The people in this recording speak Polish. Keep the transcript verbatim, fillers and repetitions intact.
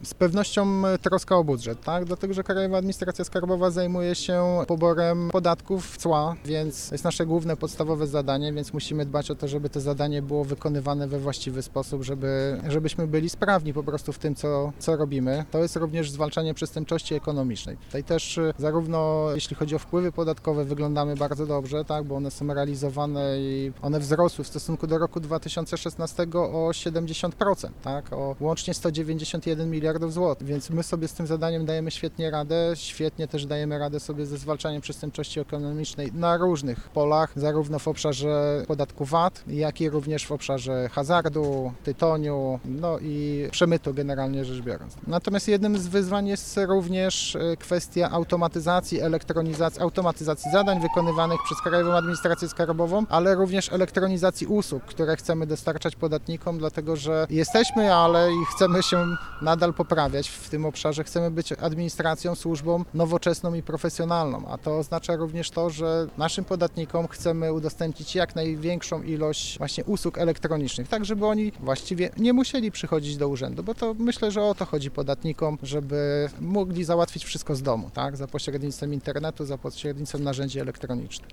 Z pewnością troska o budżet, tak? Dlatego, że Krajowa Administracja Skarbowa zajmuje się poborem podatków, cła, więc to jest nasze główne, podstawowe zadanie, więc musimy dbać o to, żeby to zadanie było wykonywane we właściwy sposób, żeby, żebyśmy byli sprawni po prostu w tym, co, co robimy. To jest również zwalczanie przestępczości ekonomicznej. Tutaj też zarówno jeśli chodzi o wpływy podatkowe wyglądamy bardzo dobrze, tak? Bo one są realizowane i one wzrosły w stosunku do roku dwa tysiące szesnastego o siedemdziesiąt procent, tak? O łącznie sto dziewięćdziesiąt jeden miliardów złotych, więc my sobie z tym zadaniem dajemy świetnie radę, świetnie też dajemy radę sobie ze zwalczaniem przestępczości ekonomicznej na różnych polach, zarówno w obszarze podatku V A T, jak i również w obszarze hazardu, tytoniu, no i przemytu generalnie rzecz biorąc. Natomiast jednym z wyzwań jest również kwestia automatyzacji, elektronizacji, automatyzacji zadań wykonywanych przez Krajową Administrację Skarbową, ale również elektronizacji usług, które chcemy dostarczać podatnikom, dlatego że jesteśmy, ale i chcemy się nadal poprawiać w tym obszarze. Chcemy być administracją, służbą nowoczesną i profesjonalną, a to oznacza również to, że naszym podatnikom chcemy udostępnić jak największą ilość właśnie usług elektronicznych, tak żeby oni właściwie nie musieli przychodzić do urzędu, bo to myślę, że o to chodzi podatnikom, żeby mogli załatwić wszystko z domu, tak, za pośrednictwem internetu, za pośrednictwem narzędzi elektronicznych.